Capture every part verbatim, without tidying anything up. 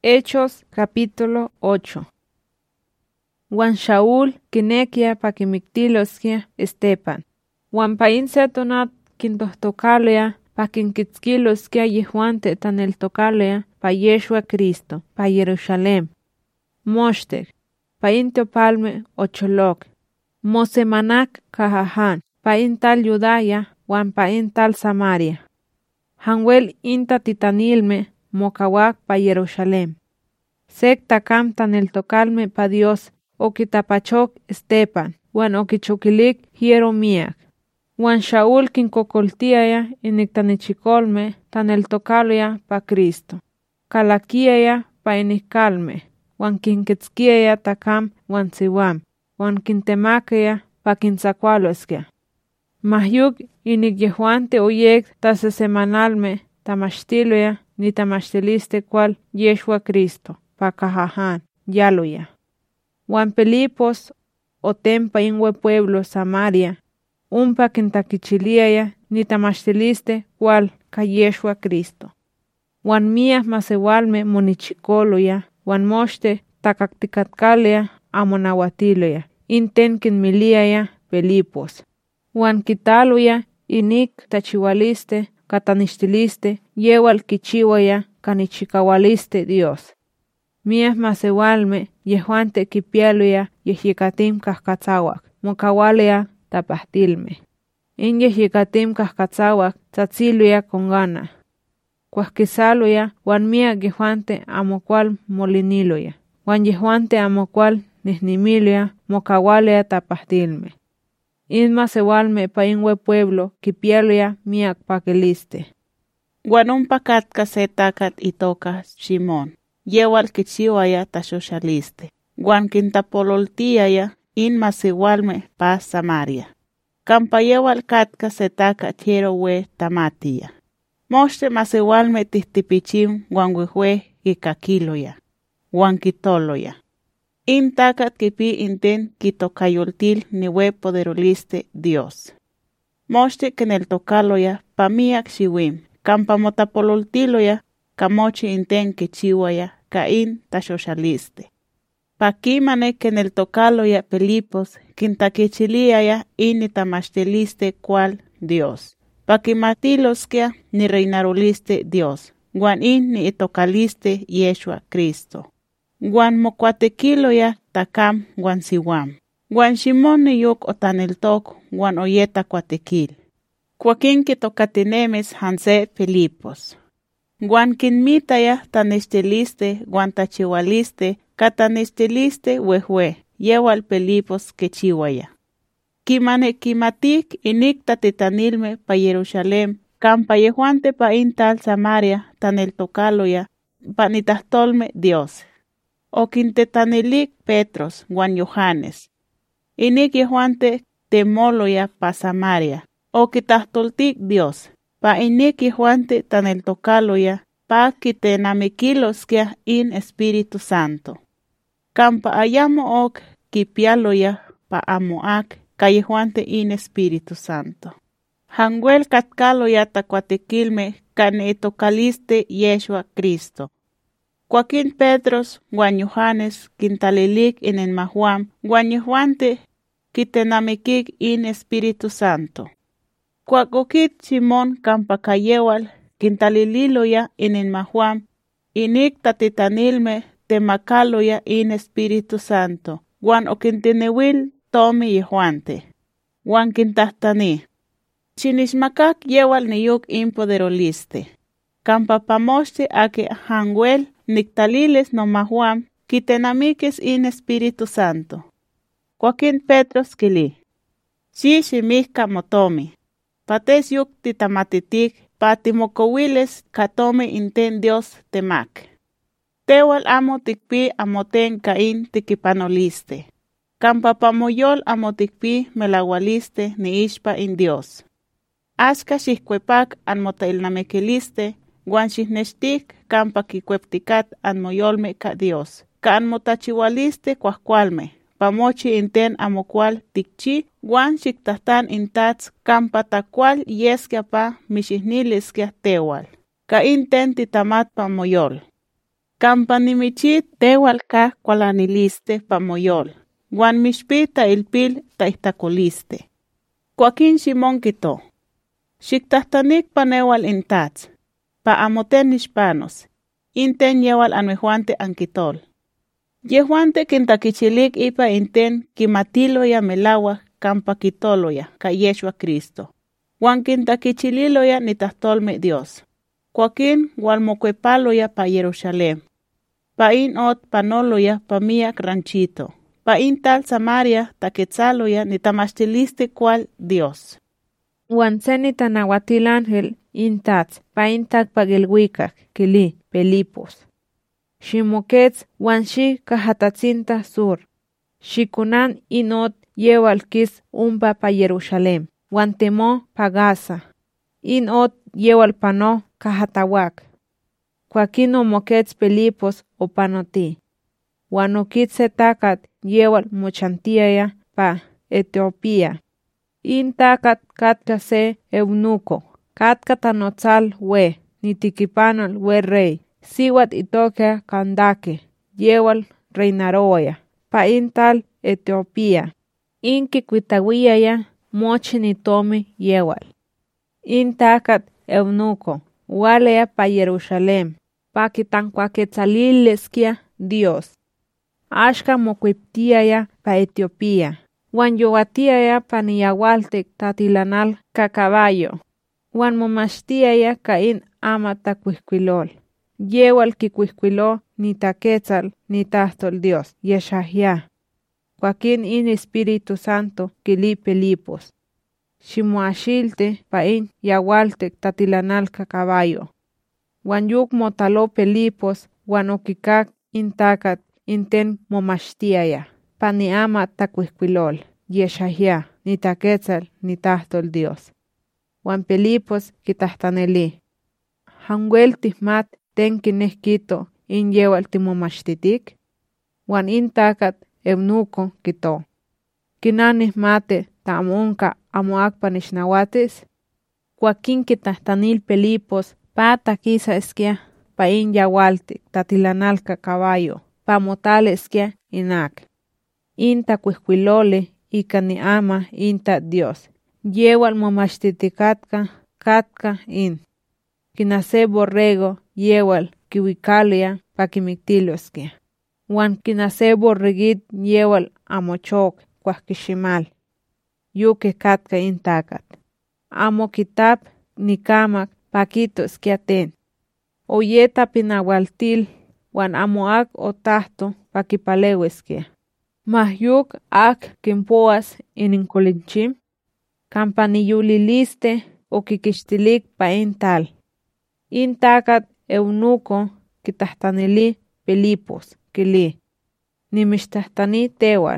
Hechos capítulo ocho. Juan Shaul kinekia pa kimiktiloskia Estepan. Juan pain se tonat kintohtokalea pa kinkitzkiloskia yehuante taneltokalea pa Yeshua Cristo pa Jerusalem. Moshtek, pa intopalme ocholok. Mosemanak kahahan, pa intal Judaya Juan pa intal Samaria. Hanwel inta titanilme mokawak pa Jerusalem. Sek takam taneltokalme pa Dios okitapachok Estepan, wan okichokilik hiero miak. Wan Shaul kinkokoltiaya iniktanichikolme taneltokalya pa Cristo. Kalakiaya pa inikalme, wan kinkitzkiaya takam wan siwam, wan kintemakaya pa kintzakualoskia. Mahyuk inikyehuante oyek tasesemanalme tamashtiloya ni tamashtiliste cual Yeshua Cristo pa kahahan yaloya. Juan Pelipos otempa inwe pueblo Samaria, umpa kintakichiliaya ni tamashtiliste cual ka Yeshua Cristo. Juan mias masewalme monichikoloya, Juan moshte takaktikatkalea amonawatiloya, inten kinmiliaya Pelipos. Juan kitaloya inik tachiwaliste katanishtiliste yewal kichiwaya kanichikawaliste Dios. Mias masewalme yehuante kipialoya yehikatim kahkatzawak, mokawalea tapahtilme. In yehikatim kahkatzawak tzatziloya kongana. Kuahkisaloya wan mia yehuante amokual moliniloya, wan yehuante amokual nihnimiloya mokawalea tapahtilme. In masewalme pa inwe pueblo kipialoya miak pakeliste. Guanumpa katka se takat itoka Shimon, yewal kichiwaya tashoshaliste. Guan kintapololtiaya in masewalme pa Samaria. Kampa yewal katka se takat hierowe tamatia. Moshte masewalme tihtipichim guan wehwe kikakiloya, guan kitoloya. In takat kipi inten kitokayoltil niwe poderoliste Dios. Moshte keneltokaloya pamiak shiwim, kampa motapololtiloya kamochi inten kichiwaya kain tashoshaliste. Pakimane keneltokaloya Pelipos kintakichiliaya ini tamashteliste cual Dios. Pakimatiloskia ni reinaroliste Dios, guan in ni itokaliste Yeshua Cristo. Guan mokuatekiloya takam guan siwam. Guan Shimon ni yok otaneltok guan oyeta kuatekil. Kuakin kitokatinemes hanse Filipos. Guan kinmitaya tanesteliste guan tachiwaliste katanesteliste wehwe yewal Filipos kechiwaya. Kimane kimatik inikta titanilme pa Jerusalem kampa yehuante pa intal Samaria taneltokaloya pa nitahtolme Dios. O quintetanilik Petros, Juan Yohanes. Inik yehuante temoloya pa Samaria. O quitahtoltik Dios. Pa inik yehuante taneltokaloya pa kitenamikiloskia in Espíritu Santo. Kampa ayamo ok kipialoya pa amoak ka yehuante in Espíritu Santo. Hanguel katkaloya takuatekilme kane itokaliste Yeshua Cristo. Joaquín Petros, Juan Yohanes, quintalilik in en mahuam, Juan Yehuante, kitenamikik in Espíritu Santo. Cuacokit Simón campacayewal, quintalililoya in en mahuam, inik tatitanilme temacaloya in Espíritu Santo. Juan oquintinewil tomi Yehuante. Juan quintahtani. Chinishmakak yewal niyuk impoderoliste. Campa pamoste ake hanguel nictaliles no mahuam, kitenamikes in Espíritu Santo. Joaquín Petros kili. Si shimihka motomi. Pates yuk titamatitik, patimokowiles katome inten Dios temak. Tewal amo tikpi amoten kain tikipanoliste. Kampa pamoyol amo tikpi melawaliste ni ishpa in Dios. Aska shihkwepak anmotailnamekiliste, guan shihneshtik kampa kikweptikat anmoyolme ka Dios. Ka anmotachiwaliste kuahkualme, pamochi inten amokual tikchi, guan shiktahtan intats kampa takual yeskia pa mishihnileskia tewal. Ka inten titamat pamoyol. Campa nimichit tewal ka kualaniliste pa moyol. Wan mishpita ilpil ta itakoliste. Joaquín Simón kito. Xiktahtanik panewal intats. Pa amoten hispanos. Inten yewal anuejuante ankitol. Yehuante kintakichilik ipa inten kimatiloya melawa campa kitoloya ka Yeshua Cristo. Wan kintakichililoya nitahtolme Dios. Joaquín walmocuepaloya pa Jerusalem. Pa in ot panoloya pa miak ranchito. Pa in tal Samaria taquetzaloya nitamastiliste cual Dios. Wan seni tanahuatil ángel intats pa intak pagilhuicac kili Pelipos. Ximoquetz wan xi cajatatzinta sur. Xikunan inot yewalkis umpa pa Jerusalem. Wan temo pa Gaza. Inot yewal pano cajatahuac. Joaquín omoquetz Pelipos opanoti. Wan okitze tacat yewal mochantiaya pa Etiopía. In tacat katka se eunuco. Katka tanotzal we. Nitikipanol we rey. Siwat itoka Kandake. Yewal reinaroya. Pa in tal Etiopía. In kikuitawiaya mochi nitomi yewal. In tacat eunuco. Walea pa Jerusalem. Pa kitankuaquetzalileskia Dios. Ashka mocuiptiaya pa Etiopía. Wan yowatiaya pa niyawaltek tatilanal ka caballo. Wan momachtiaya ka in ama tacuihcuilol. Yewal kicuihcuilo ni taquetzal ni tahtol Dios, Yeshahia. Joaquín in Espíritu Santo kili Pelipos. Ximoaxilte pa in yawaltek tatilanal ka caballo. Wan yuk motalo Pelipos wan okikak in tacat inten momachtiaya. Pa ni ama tacuihcuilol, Yeshahia, ni taquetzal ni tahtol Dios. Wan Pelipos kitahtaneli. Hanwel tihmat ten kinehkito in yewal timomachtitik. Wan in tacat eunuco kito. Kinanih mate tamunka amuak panishnawatis. Joaquín kitahtanil Pelipos pa takisa eskia pa in yawaltik tatilanalka caballo. Pa motale eskia inak. Inta cuihcuilole ika ni ama inta Dios. Yewal momachtitikatka katka in. Kinase borrego yewal kiwikalia pa kimiktiloskia. Wan kinase borregit yewal amochok kuahkishimal. Yuke katka in takat. Amo kitap ni kamak pakito skiaten. Oyeta pinawaltil wan amoak otahto pakipaleweskia. Mahyuk ak kimpoas ininkolinchim. Campaniyuliliste o kikixtilik pa in tal. In tacat eunuco kitahtanili Pelipos kili. Nimishtahtani tewal.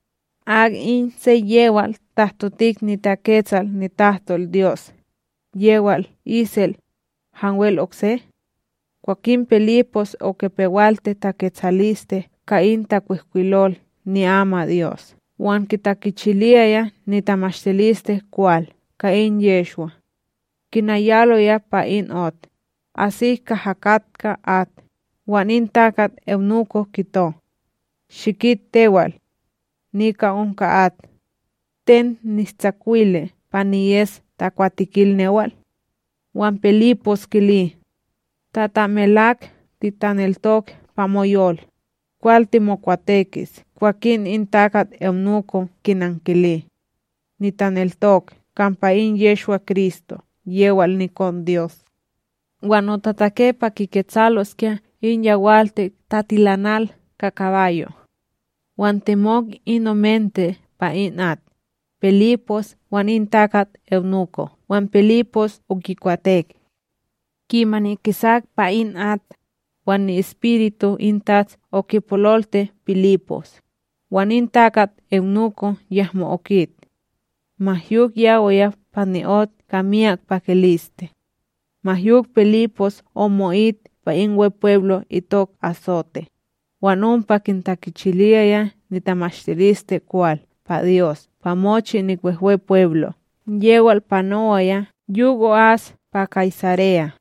Ag in se yewal tahtotik ni taquetzal ni tahtol Dios. Yewal isel hanwel okse. Joaquín Pelipos o kepewalte taquetzaliste ka in tacuihcuilol ni ama Dios. Wan kitakichiliaya ni tamashteliste cual, ka in Yeshua. Kinayaloya pa in ot. Así kahakatka at. Wan in takat eunuco kito. Shikit tewal. Nika unka at. Ten nistzakuile pa niyes takuatikil newal. Wan Pelipos kili. Tatamelak titaneltok pa moyol. Cual timocuatequis. Joaquín in tacat eunuco kinankili. Nitaneltok campa in Yeshua Cristo. Yewal ni con Dios. Wan otatake pa kiketzaloskia in yawalte tatilanal ka caballo. Wan temok inomente pa in at. Pelipos wan in tacat eunuco. Wan Pelipos ukikuatek. Kimani kisak pa in at. Wan ni espíritu intats okipololte Pilipos. Wan in tacat eunuco yahmo okit. Mahyuk yaoya paniot kamiak pakeliste. Mahyuk Pelipos omoit pa in we pueblo itok Azote. Wan umpa kintakichiliaya nitamashtiliste cual pa Dios pa mochi nikwehwe pueblo. Yewal panoaya yugo as pa Caesarea.